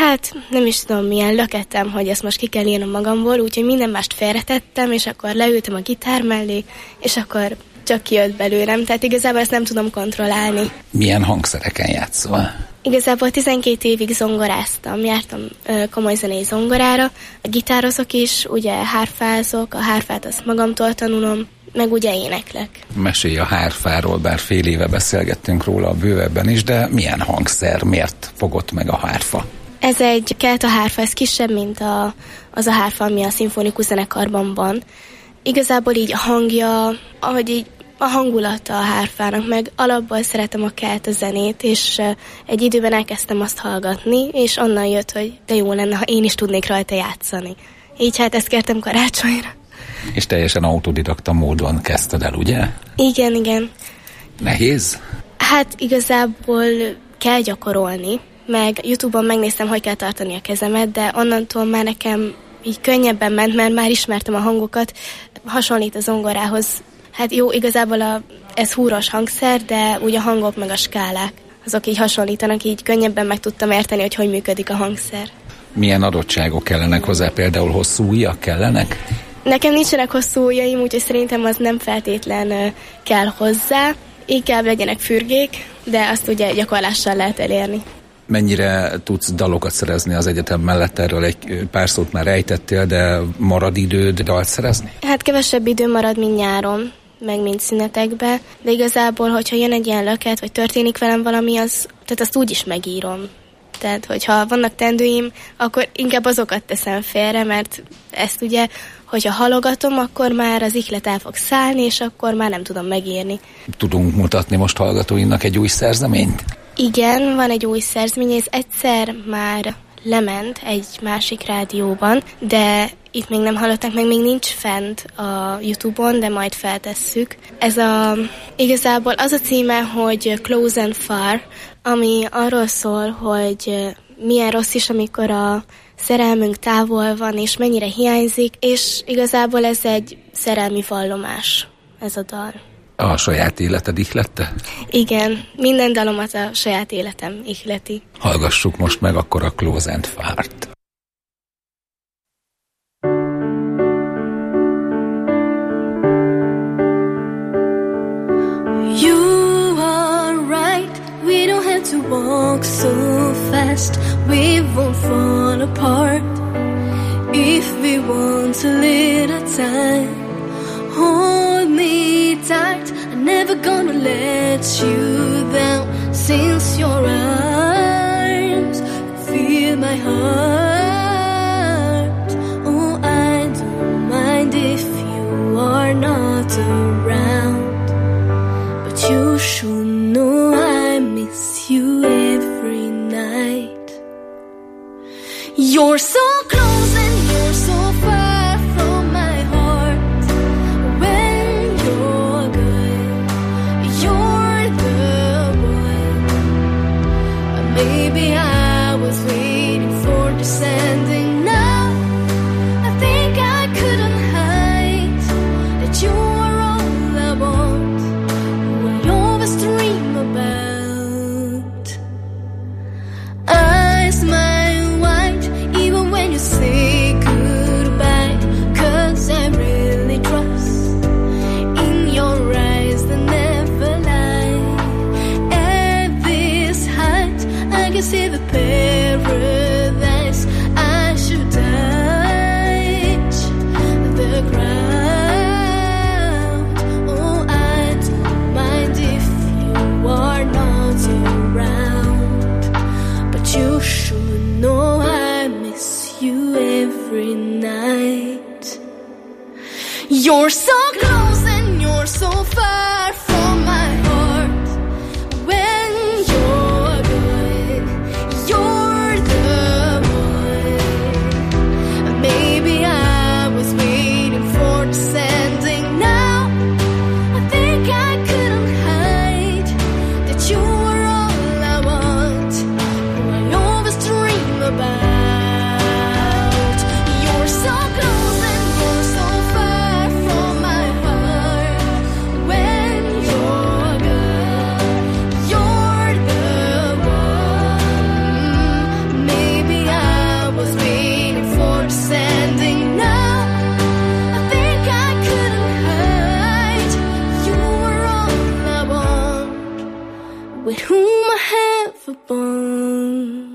Speaker 20: nem is tudom milyen löketem, hogy ezt most ki kell írnom magamból, úgyhogy minden mást félretettem, és akkor leültem a gitár mellé, és akkor csak kijött belőlem, tehát igazából ezt nem tudom kontrollálni.
Speaker 11: Milyen hangszereken játszol?
Speaker 20: Igazából 12 évig zongoráztam, jártam komoly zenei zongorára, a gitározok is, ugye hárfázok, a hárfát azt magamtól tanulom, meg ugye éneklek.
Speaker 11: Mesélj a hárfáról, bár fél éve beszélgettünk róla bővebben is, de milyen hangszer, miért fogott meg a hárfa?
Speaker 20: Ez egy kelta hárfa, ez kisebb, mint az a hárfa, ami a szimfonikus zenekarban van. Igazából így a hangja, ahogy így a hangulata a hárfának, meg alapból szeretem a kelta zenét, és egy időben elkezdtem azt hallgatni, és onnan jött, hogy de jó lenne, ha én is tudnék rajta játszani. Így ezt kértem karácsonyra.
Speaker 11: És teljesen autodidakta módon kezdted el, ugye?
Speaker 20: Igen.
Speaker 11: Nehéz?
Speaker 20: Igazából kell gyakorolni, meg YouTube-on megnéztem, hogy kell tartani a kezemet, de onnantól már nekem így könnyebben ment, mert már ismertem a hangokat, hasonlít a zongorához. Hát jó, igazából ez húros hangszer, de úgy a hangok meg a skálák, azok így hasonlítanak, így könnyebben meg tudtam érteni, hogy működik a hangszer.
Speaker 11: Milyen adottságok kellenek hozzá, például hosszú ujjak kellenek?
Speaker 20: Nekem nincsenek hosszú ujjaim, úgyhogy szerintem az nem feltétlen kell hozzá. Inkább legyenek fürgék, de azt ugye gyakorlással lehet elérni.
Speaker 11: Mennyire tudsz dalokat szerezni az egyetem mellett? Erről egy pár szót már ejtettél, de marad időd dalt szerezni?
Speaker 20: Hát kevesebb idő marad, mint nyáron, meg mint szünetekbe, de igazából, hogyha jön egy ilyen löket, vagy történik velem valami, tehát azt úgy is megírom. Tehát, hogyha vannak teendőim, akkor inkább azokat teszem félre, mert ezt ugye, hogyha halogatom, akkor már az ihlet el fog szállni, és akkor már nem tudom megírni.
Speaker 11: Tudunk mutatni most hallgatóinknak egy új szerzeményt?
Speaker 20: Igen, van egy új szerzemény, ez egyszer már lement egy másik rádióban, de itt még nem hallották, meg még nincs fent a YouTube-on, de majd feltesszük. Ez igazából az a címe, hogy Close and Far, ami arról szól, hogy milyen rossz is, amikor a szerelmünk távol van, és mennyire hiányzik, és igazából ez egy szerelmi vallomás, ez a dal.
Speaker 11: A saját életed ihlette?
Speaker 20: Igen, minden dalomat a saját életem ihleti.
Speaker 11: Hallgassuk most meg akkor a Close and Far-t.
Speaker 19: You are right, we don't have to walk so fast, we won't fall apart if we want a little time. Hold me tight, I'm never gonna let you down, since your arms feel my heart. Oh, I don't mind if you are not around, but you should know I miss you every night. You're so close and you're so far from my heart. When you're good, you're the one. Maybe I was waiting for this ending now. I think I couldn't hide that you were all I want, who I always dream about. I smile wide even when you say goodbye, 'cause I really trust in your eyes that never lie. At this height I can see the paradise. I should touch the ground. Oh, I don't mind if you are not around, but you should know I miss you every night. You're so close and you're so far from my heart. When you're good, you're the one. Maybe I was waiting for this ending now. I think I couldn't hide that you were all I want, who I always dream about. You're so close and you're so far from my heart. When you're good, you're the one. Maybe I was waiting for this ending now. I think I couldn't hide. You were all I want, with whom I have a bond.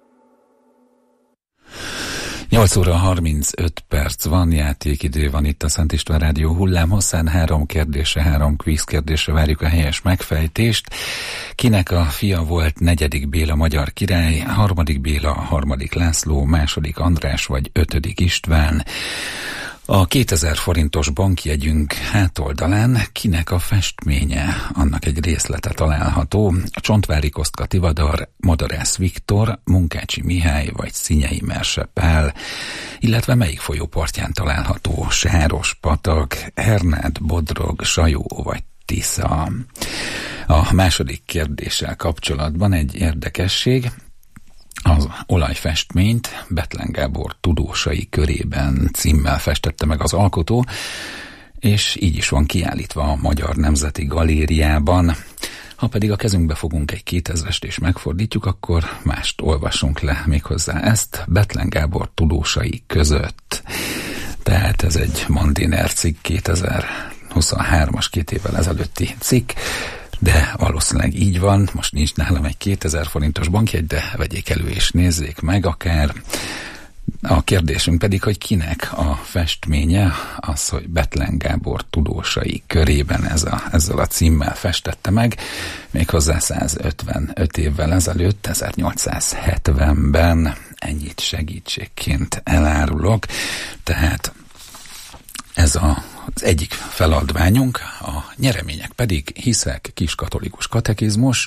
Speaker 11: 8 óra 35 perc van, játékidő van itt a Szent István Rádió hullámhosszán. 3 kérdésre, 3 kvíz kérdésre várjuk a helyes megfejtést. Kinek a fia volt 4. Béla magyar király, 3. Béla, 3. László, 2. András vagy 5. István? A 2000 forintos bankjegyünk hátoldalán kinek a festménye, annak egy részlete található. Csontvári Kostka Tivadar, Madarász Viktor, Munkácsi Mihály vagy Szinyei Merse Pál, illetve melyik folyó partján található Sáros patak, Hernád, Bodrog, Sajó vagy Tisza? A második kérdéssel kapcsolatban egy érdekesség. Az olajfestményt Bethlen Gábor Tudósai körében címmel festette meg az alkotó, és így is van kiállítva a Magyar Nemzeti Galériában. Ha pedig a kezünkbe fogunk egy 2000-est és megfordítjuk, akkor mást olvasunk le, méghozzá ezt Bethlen Gábor Tudósai között. Tehát ez egy Mandiner cikk, 2023-as, 2 évvel ezelőtti cikk, de valószínűleg így van. Most nincs nálam egy 2000 forintos bankjegy, de vegyék elő és nézzék meg akár. A kérdésünk pedig, hogy kinek a festménye, az, hogy Bethlen Gábor Tudósai körében ezzel a címmel festette meg, méghozzá 155 évvel ezelőtt, 1870-ben, ennyit segítségként elárulok. Tehát ez az egyik feladványunk, a nyeremények pedig hiszek, kiskatolikus katekizmus,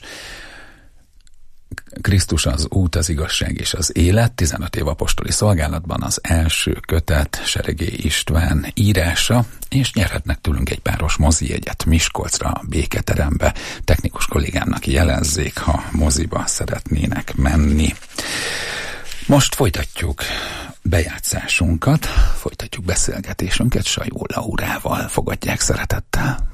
Speaker 11: Krisztus az út, az igazság és az élet, 15 év apostoli szolgálatban az első kötet, Seregély István írása, és nyerhetnek tőlünk egy páros mozijegyet Miskolcra, a Béketerembe. Technikus kollégámnak jelezzék, ha moziba szeretnének menni. Most folytatjuk bejátszásunkat, folytatjuk beszélgetésünket Sajó Laurával. Fogadják szeretettel.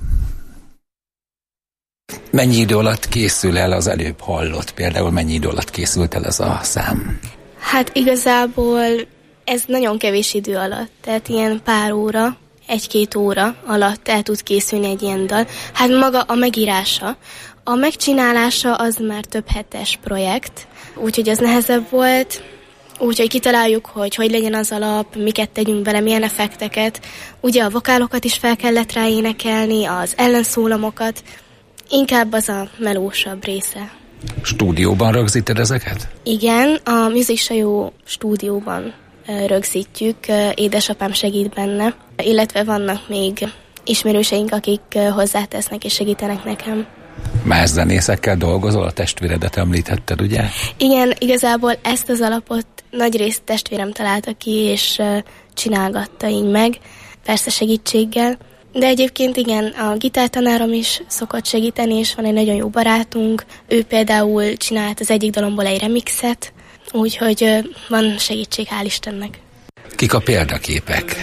Speaker 11: Mennyi idő alatt készül el az előbb hallott? Például mennyi idő alatt készült el ez a szám?
Speaker 20: Hát igazából ez nagyon kevés idő alatt, tehát ilyen pár óra, 1-2 óra alatt el tud készülni egy ilyen dal. Hát maga a megírása, a megcsinálása az már több hetes projekt, úgyhogy az nehezebb volt, úgyhogy kitaláljuk, hogy legyen az alap, miket tegyünk bele, milyen effekteket. Ugye a vokálokat is fel kellett rá énekelni, az ellenszólamokat, inkább az a melósabb része.
Speaker 11: Stúdióban rögzíted ezeket?
Speaker 20: Igen, a Music Sajó stúdióban rögzítjük, édesapám segít benne, illetve vannak még ismerőseink, akik hozzátesznek és segítenek nekem.
Speaker 11: Más zenészekkel dolgozol, a testvéredet említetted, ugye?
Speaker 20: Igen, igazából ezt az alapot nagyrészt testvérem találta ki, és csinálgatta így meg, persze segítséggel. De egyébként igen, a gitártanárom is szokott segíteni, és van egy nagyon jó barátunk. Ő például csinált az egyik dalomból egy remixet, úgyhogy van segítség, hál' Istennek.
Speaker 11: Kik a példaképek?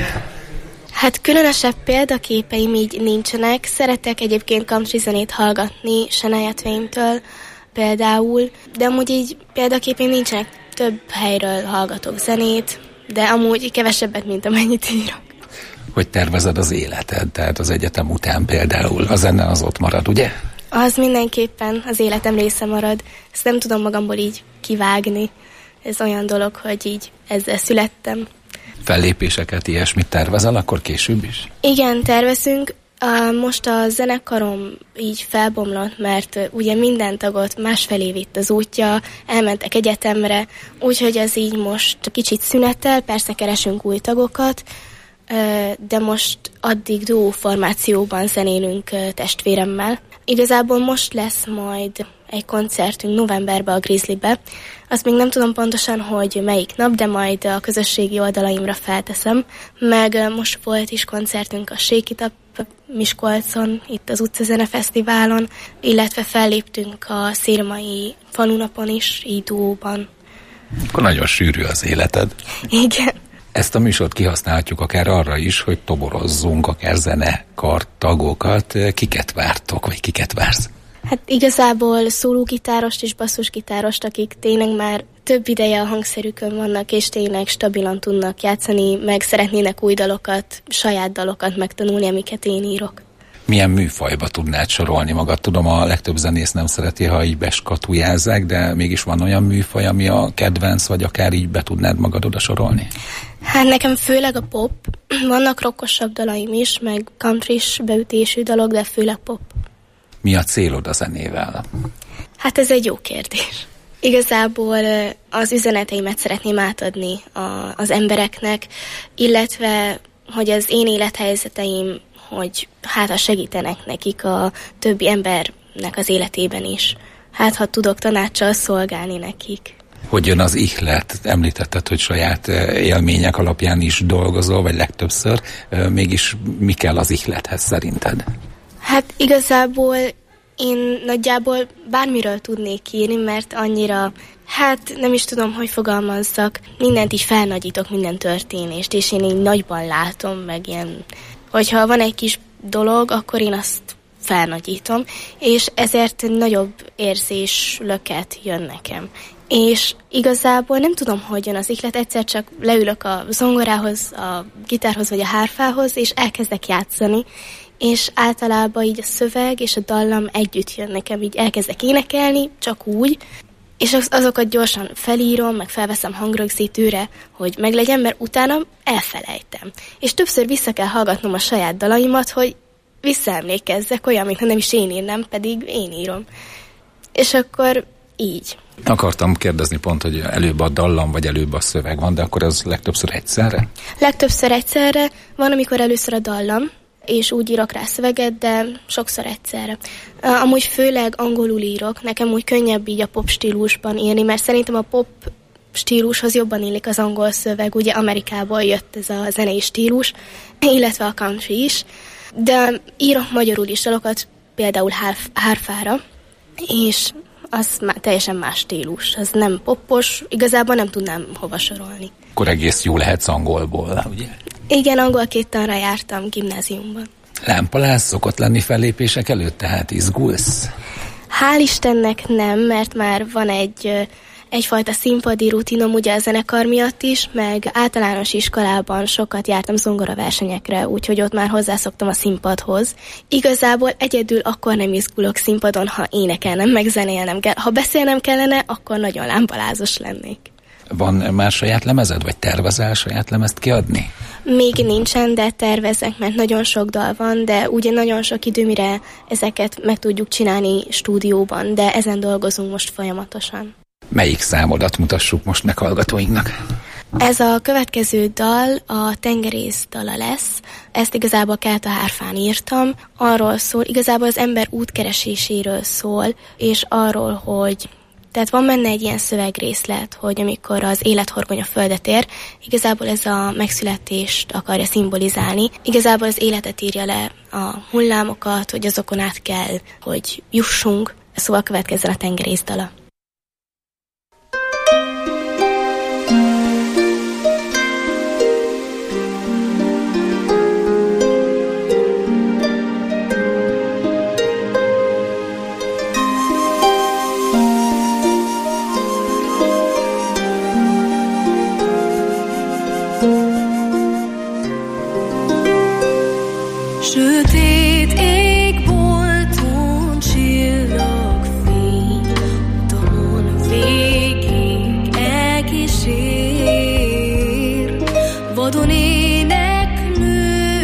Speaker 20: Hát különösebb példaképeim így nincsenek. Szeretek egyébként country zenét hallgatni, Shania Twain-től például, de amúgy így példaképeim nincsenek. Több helyről hallgatok zenét, de amúgy kevesebbet, mint amennyit írok.
Speaker 11: Hogy tervezed az életed? Tehát az egyetem után például a zene az ott marad, ugye?
Speaker 20: Az mindenképpen az életem része marad. Ezt nem tudom magamból így kivágni. Ez olyan dolog, hogy így ezzel születtem.
Speaker 11: Fellépéseket, ilyesmit tervezel akkor később is?
Speaker 20: Igen, tervezünk. Most a zenekarom így felbomlott, mert ugye minden tagot másfelé vitt az útja, elmentek egyetemre, úgyhogy ez így most kicsit szünetel, persze keresünk új tagokat, de most addig duó formációban zenélünk testvéremmel. Igazából most lesz majd egy koncertünk novemberben a Grizzlybe. Azt még nem tudom pontosan, hogy melyik nap, de majd a közösségi oldalaimra felteszem. Meg most volt is koncertünk a Shake It Up Miskolcon, itt az Utcazene Fesztiválon, illetve felléptünk a Szirmai falunapon is, így duóban.
Speaker 11: Akkor nagyon sűrű az életed.
Speaker 20: Igen.
Speaker 11: Ezt a műsort kihasználhatjuk akár arra is, hogy toborozzunk akár zenekar tagokat. Kiket vártok, vagy kiket vársz?
Speaker 20: Hát igazából szólógitárost és basszusgitárost, akik tényleg már több ideje a hangszerükön vannak, és tényleg stabilan tudnak játszani, meg szeretnének új dalokat, saját dalokat megtanulni, amiket én írok.
Speaker 11: Milyen műfajba tudnád sorolni magad? Tudom, a legtöbb zenész nem szereti, ha így beskatujázzák, de mégis van olyan műfaj, ami a kedvenc, vagy akár így be tudnád magad oda sorolni?
Speaker 20: Hát nekem főleg a pop. Vannak rockosabb dalaim is, meg country-s beütésű dalok, de főleg pop.
Speaker 11: Mi a célod a zenével?
Speaker 20: Hát ez egy jó kérdés. Igazából az üzeneteimet szeretném átadni az embereknek, illetve, hogy az én élethelyzeteim, hogy hát ha segítenek nekik a többi embernek az életében is. Hát ha tudok tanácssal szolgálni nekik.
Speaker 11: Hogy jön az ihlet? Említetted, hogy saját élmények alapján is dolgozol, vagy legtöbbször. Mégis mi kell az ihlethez szerinted?
Speaker 20: Hát igazából én nagyjából bármiről tudnék írni, mert annyira Hát nem is tudom, hogy fogalmazzak. Mindent így felnagyítok, minden történést, és én így nagyban látom, meg ilyen, hogyha van egy kis dolog, akkor én azt felnagyítom, és ezért nagyobb érzéslöket jön nekem. És igazából nem tudom, hogy jön az ihlet, egyszer csak leülök a zongorához, a gitárhoz vagy a hárfához, és elkezdek játszani, és általában így a szöveg és a dallam együtt jön nekem, így elkezdek énekelni, csak úgy, és azokat gyorsan felírom, meg felveszem hangrögzítőre, hogy meglegyen, mert utána elfelejtem. És többször vissza kell hallgatnom a saját dalaimat, hogy visszaemlékezzek, olyan, mintha nem is én írnám, pedig én írom. És akkor így.
Speaker 11: Akartam kérdezni pont, hogy előbb a dallam, vagy előbb a szöveg van, de akkor az legtöbbször egyszerre?
Speaker 20: Legtöbbször egyszerre. Van, amikor először a dallam, és úgy írok rá szöveget, de sokszor egyszerre. Amúgy főleg angolul írok, nekem úgy könnyebb így a pop stílusban írni, mert szerintem a pop stílushoz jobban illik az angol szöveg, ugye Amerikából jött ez a zenei stílus, illetve a country is, de írok magyarul is dalokat, például hárfára, és az már teljesen más stílus, az nem poppos, igazából nem tudnám hova sorolni.
Speaker 11: Akkor egész jó lehetsz angolból, ugye?
Speaker 20: Igen, angol 2 tanra jártam gimnáziumban.
Speaker 11: Lámpalász szokott lenni fellépések előtt, tehát izgulsz?
Speaker 20: Hál' Istennek nem, mert már van egyfajta színpadi rutinom ugye a zenekar miatt is, meg általános iskolában sokat jártam zongoraversenyekre, úgyhogy ott már hozzászoktam a színpadhoz. Igazából egyedül akkor nem izgulok színpadon, ha énekelnem, meg zenélnem kell. Ha beszélnem kellene, akkor nagyon lámpalázos lennék.
Speaker 11: Van már saját lemezed, vagy tervezel saját lemezt kiadni?
Speaker 20: Még nincsen, de tervezek, mert nagyon sok dal van, de ugye nagyon sok idő, mire ezeket meg tudjuk csinálni stúdióban, de ezen dolgozunk most folyamatosan.
Speaker 11: Melyik számodat mutassuk most meg hallgatóinknak?
Speaker 20: Ez a következő dal a Tengerész dala lesz. Ezt igazából Kelta hárfán írtam. Arról szól, igazából az ember útkereséséről szól, és arról, hogy tehát van benne egy ilyen szövegrészlet, hogy amikor az élethorgony a földet ér, igazából ez a megszületést akarja szimbolizálni. Igazából az életet írja le, a hullámokat, hogy azokon át kell, hogy jussunk. Szóval következzen a Tengerész dala.
Speaker 19: Sötét égbolton csillagfény, utamon végig elkísér. Vadon éneklő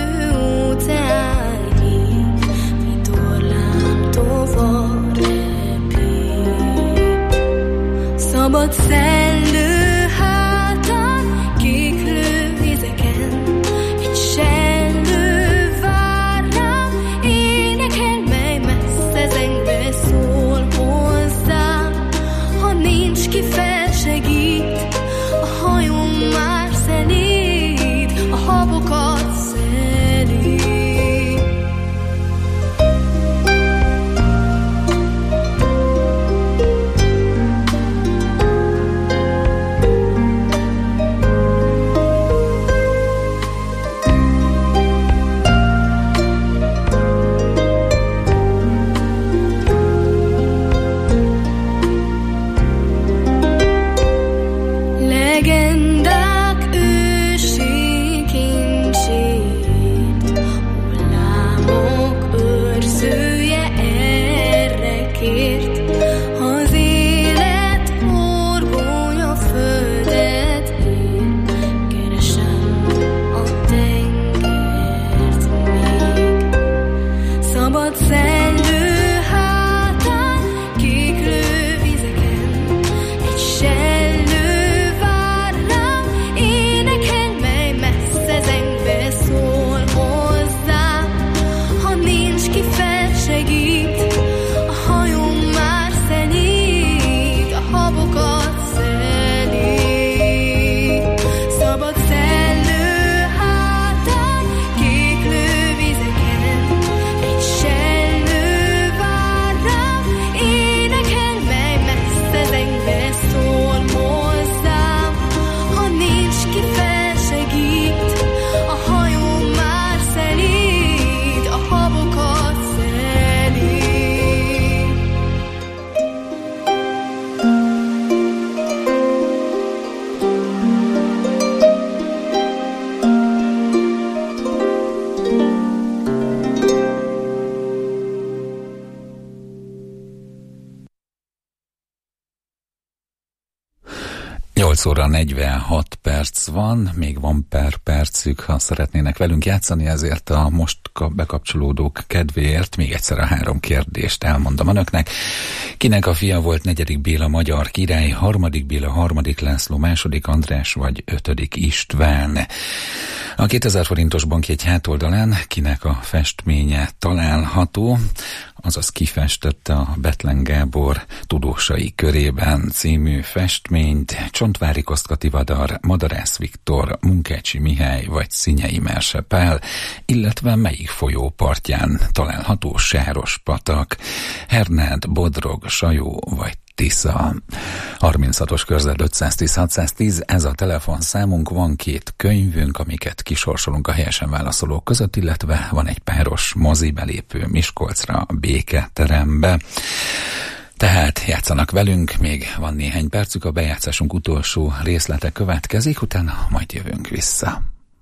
Speaker 19: óceánjég, vitorlán tovább repít. Szabad szellő hátán, kéklő vizeken, egy sellő vár rám, énekel, mely messze zengve szól hozzám. Ha nincs ki felsegít, a hajóm már szenér.
Speaker 11: 8 óra 46 perc van, még van pár percük, ha szeretnének velünk játszani, ezért a most bekapcsolódók kedvéért még egyszer a 3 kérdést elmondom önöknek. Kinek a fia volt 4. Béla magyar király, 3. Béla, 3. László, 2. András vagy 5. István? A 2000 forintos bankjegy hátoldalán kinek a festménye található, azaz kifestette a Bethlen Gábor Tudósai körében című festményt Csontváry Kosztka Tivadar, Madarász Viktor, Munkácsi Mihály vagy Szinyei Merse Pál, illetve melyik folyó partján található Sáros-patak, Hernád, Bodrog, Sajó vagy Tisza. 36-os körzet 510-610, ez a telefonszámunk, van 2 könyvünk, amiket kisorsolunk a helyesen válaszolók között, illetve van egy páros mozibelépő Miskolcra, a Béketerembe. Tehát játszanak velünk, még van néhány percük, a bejátszásunk utolsó részlete következik, utána majd jövünk vissza.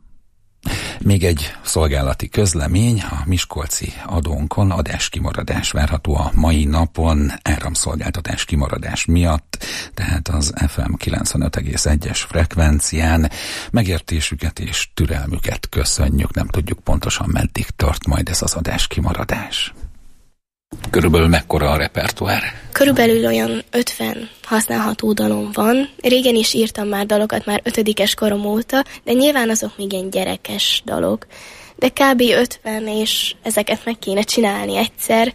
Speaker 11: Még egy szolgálati közlemény, a miskolci adónkon adáskimaradás várható a mai napon, áramszolgáltatás kimaradás miatt, tehát az FM 95,1-es frekvencián. Megértésüket és türelmüket köszönjük, nem tudjuk pontosan meddig tart majd ez az adáskimaradás. Körülbelül mekkora a repertoár?
Speaker 20: Körülbelül olyan 50 használható dalom van. Régen is írtam már dalokat, már 5-es korom óta, de nyilván azok még ilyen gyerekes dalok. De kb. 50, és ezeket meg kéne csinálni egyszer,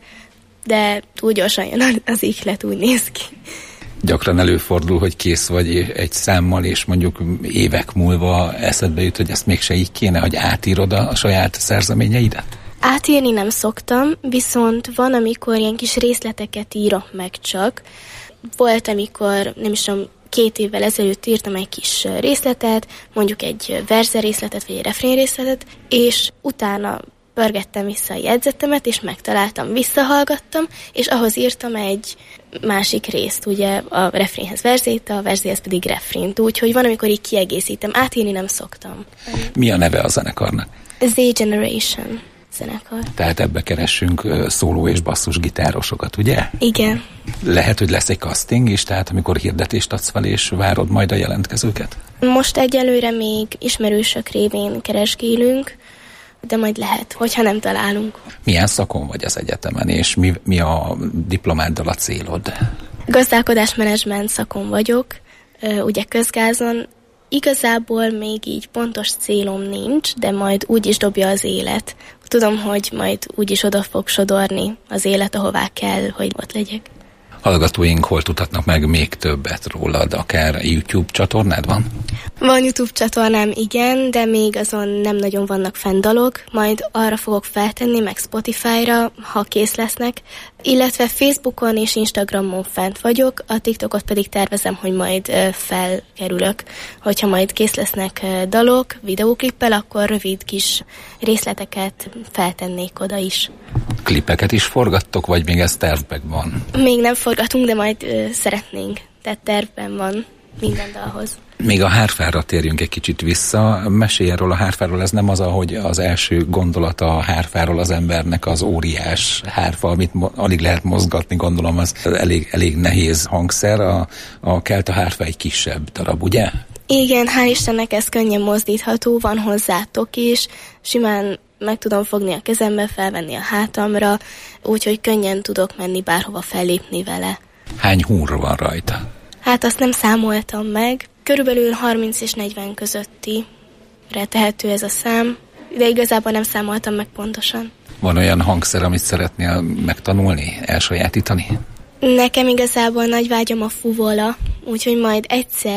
Speaker 20: de túl gyorsan jön az ihlet, úgy néz ki.
Speaker 11: Gyakran előfordul, hogy kész vagy egy számmal, és mondjuk évek múlva eszedbe jut, hogy ezt mégse így kéne, hogy átírod a saját szerzeményeidet?
Speaker 20: Átírni nem szoktam, viszont van, amikor ilyen kis részleteket írok meg csak. Volt, amikor, nem is tudom, 2 évvel ezelőtt írtam egy kis részletet, mondjuk egy verze részletet, vagy egy refrén részletet, és utána pörgettem vissza a jegyzetemet, és megtaláltam, visszahallgattam, és ahhoz írtam egy másik részt, ugye a refrénhez verzét, a verzéhez pedig refrént, úgyhogy van, amikor így kiegészítem, átírni nem szoktam.
Speaker 11: Mi a neve a zenekarnak?
Speaker 20: Z Generation zenekar.
Speaker 11: Tehát ebbe keressünk szóló és basszus gitárosokat, ugye?
Speaker 20: Igen.
Speaker 11: Lehet, hogy lesz egy casting is, tehát amikor hirdetést adsz fel, és várod majd a jelentkezőket?
Speaker 20: Most egyelőre még ismerősök révén keresgélünk, de majd lehet, hogyha nem találunk.
Speaker 11: Milyen szakon vagy az egyetemen, és mi a diplomáddal a célod?
Speaker 20: Gazdálkodásmenedzsment szakon vagyok, ugye közgázon. Igazából még így pontos célom nincs, de majd úgy is dobja az élet. Tudom, hogy majd úgy is oda fog sodorni az élet, ahová kell, hogy ott legyek.
Speaker 11: Hallgatóink hol tudhatnak meg még többet rólad? Akár YouTube csatornád van?
Speaker 20: Van YouTube csatornám, igen, de még azon nem nagyon vannak fenn dalok, majd arra fogok feltenni, meg Spotify-ra, ha kész lesznek, illetve Facebookon és Instagramon fent vagyok, a TikTokot pedig tervezem, hogy majd felkerülök. Hogyha majd kész lesznek dalok, videóklippel, akkor rövid kis részleteket feltennék oda is.
Speaker 11: Klipeket is forgattok, vagy még ez tervben van?
Speaker 20: Még nem forgatunk, de majd szeretnénk. Tehát tervben van minden dalhoz.
Speaker 11: Még a hárfára térjünk egy kicsit vissza. Mesélj erről a hárfáról, ez nem az, ahogy az első gondolata a hárfáról az embernek az óriás hárfa, amit alig lehet mozgatni, gondolom, az elég nehéz hangszer. A kelta hárfa egy kisebb darab, ugye?
Speaker 20: Igen, hál' Istennek ez könnyen mozdítható, van hozzátok is, simán meg tudom fogni a kezembe, felvenni a hátamra, úgyhogy könnyen tudok menni bárhova fellépni vele.
Speaker 11: Hány húr van rajta?
Speaker 20: Hát azt nem számoltam meg. Körülbelül 30 és 40 közöttire tehető ez a szám, de igazából nem számoltam meg pontosan.
Speaker 11: Van olyan hangszer, amit szeretnél megtanulni, elsajátítani?
Speaker 20: Nekem igazából nagy vágyam a fuvola, úgyhogy majd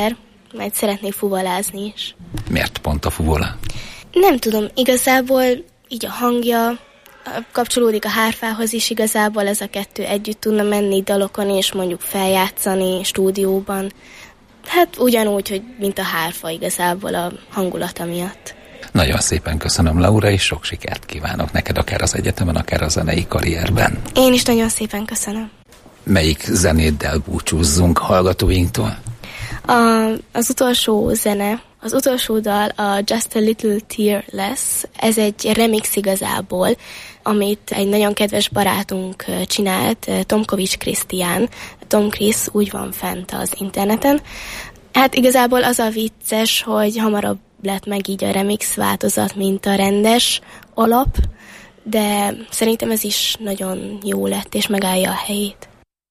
Speaker 20: szeretnék fuvolázni is.
Speaker 11: Miért pont a fuvola?
Speaker 20: Nem tudom, igazából így a hangja kapcsolódik a hárfához is, igazából ez a kettő együtt tudna menni dalokon és mondjuk feljátszani stúdióban. Hát ugyanúgy, hogy mint a hárfa igazából a hangulata miatt.
Speaker 11: Nagyon szépen köszönöm, Laura, és sok sikert kívánok neked, akár az egyetemen, akár a zenei karrierben.
Speaker 20: Én is nagyon szépen köszönöm.
Speaker 11: Melyik zenéddel búcsúzzunk hallgatóinktól?
Speaker 20: Az utolsó zene, az utolsó dal a Just a Little Tear Less, ez egy remix igazából, amit egy nagyon kedves barátunk csinált, Tomkovics Krisztián, Tom Krisz úgy van fent az interneten. Hát igazából az a vicces, hogy hamarabb lett meg így a remix változat, mint a rendes alap, de szerintem ez is nagyon jó lett, és megállja a helyét.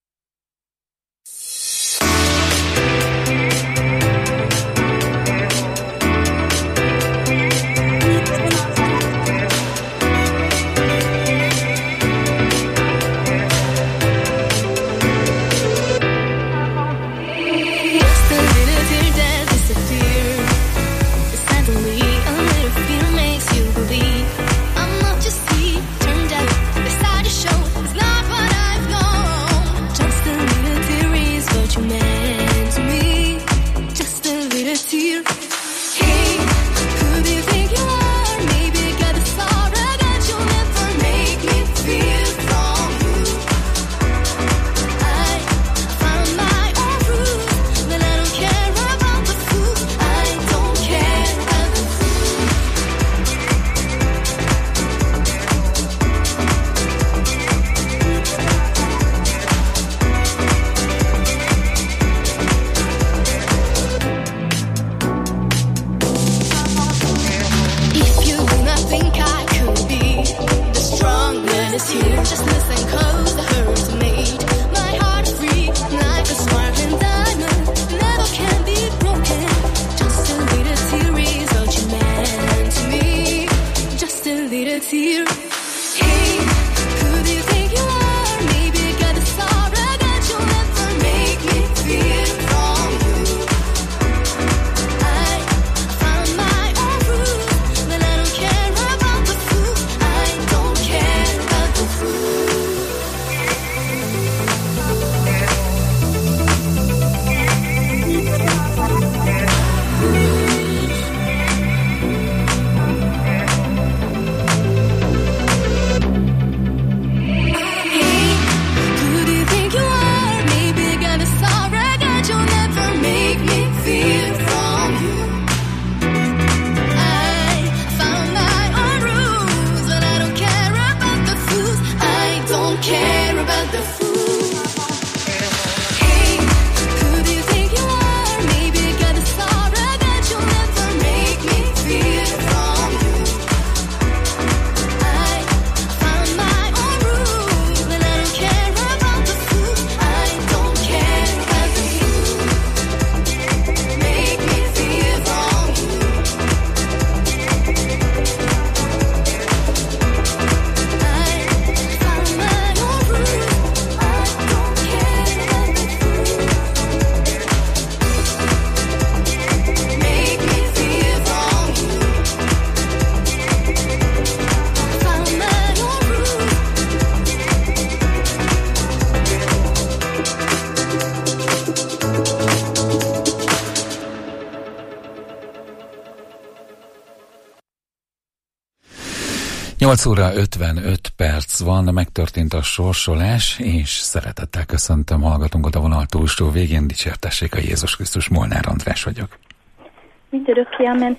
Speaker 11: Nyolc óra 55 perc van, megtörtént a sorsolás, és szeretettel köszöntöm hallgatónkat a vonal túlsó végén. Dicsértessék a Jézus Krisztus, Molnár András vagyok.
Speaker 21: Mindörökké, amen.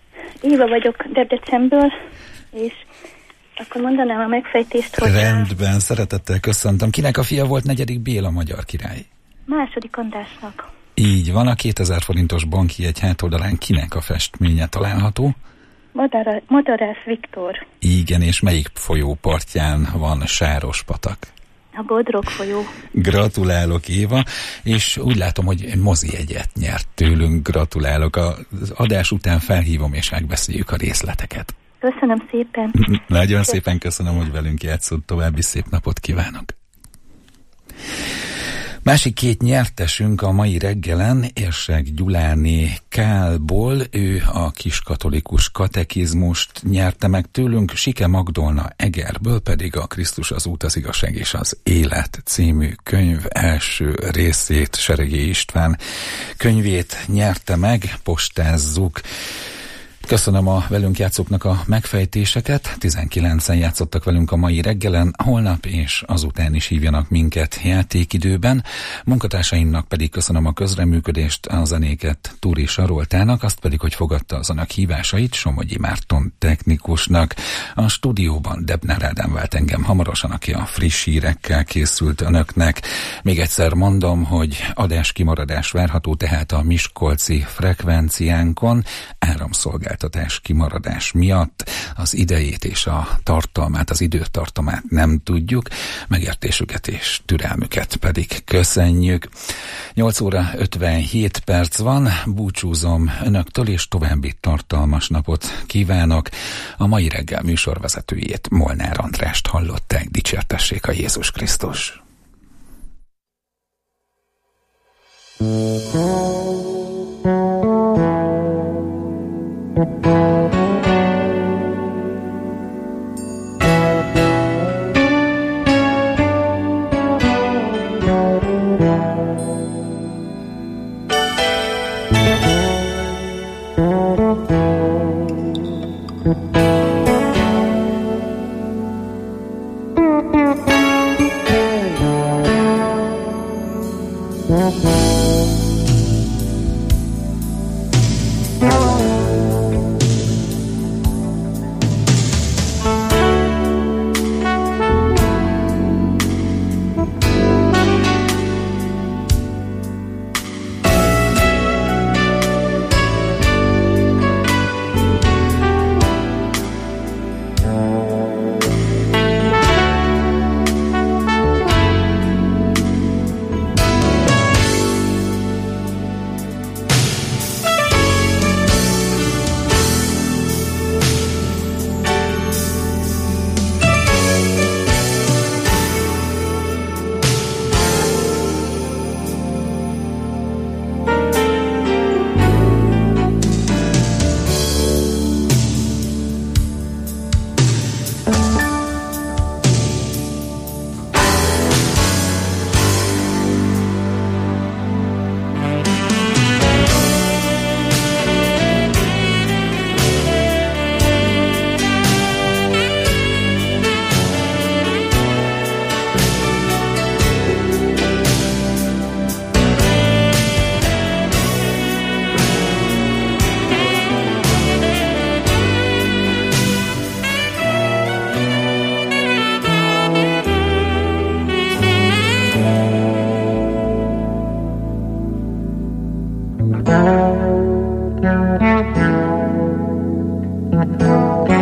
Speaker 21: Éva vagyok Debrecenből, és akkor mondanám a megfejtést, hogy...
Speaker 11: Rendben, szeretettel köszöntöm. Kinek a fia volt 4. Béla magyar király?
Speaker 21: Második Andrásnak.
Speaker 11: Így van, a 2000 forintos bankjegy hátoldalán kinek a festménye található?
Speaker 21: Madarász Viktor.
Speaker 11: Igen, és melyik folyó partján van Sárospatak?
Speaker 21: A Bodrog folyó.
Speaker 11: Gratulálok, Éva, és úgy látom, hogy mozijegyet nyert tőlünk. Gratulálok. Az adás után felhívom, és megbeszéljük a részleteket.
Speaker 21: Köszönöm szépen.
Speaker 11: Nagyon szépen köszönöm, hogy velünk játszott. További szép napot kívánok. Másik két nyertesünk a mai reggelen, Érsek Gyuláné Kálból, ő a kiskatolikus katekizmust nyerte meg tőlünk, Sike Magdolna Egerből pedig a Krisztus az út, az igazság és az élet című könyv első részét, Seregély István könyvét nyerte meg, postázzuk. Köszönöm a velünk játszóknak a megfejtéseket. 19-en játszottak velünk a mai reggelen, holnap és azután is hívjanak minket játékidőben. Munkatársaimnak pedig köszönöm a közreműködést, a zenéket Túri Saroltának, azt pedig, hogy fogadta az önök hívásait Somogyi Márton technikusnak. A stúdióban Debnár Ádám vált engem hamarosan, aki a friss hírekkel készült önöknek. Még egyszer mondom, hogy adáskimaradás várható, tehát a miskolci frekvenciánkon áramszolgáltatás kimaradás miatt az idejét és a tartalmát, az időtartamát nem tudjuk, megértésüket és türelmüket pedig köszönjük. 8 óra 57 perc van, búcsúzom önöktől, és további tartalmas napot kívánok. A mai reggel műsorvezetőjét, Molnár Andrást hallották, dicsértessék a Jézus Krisztus.
Speaker 17: Thank you.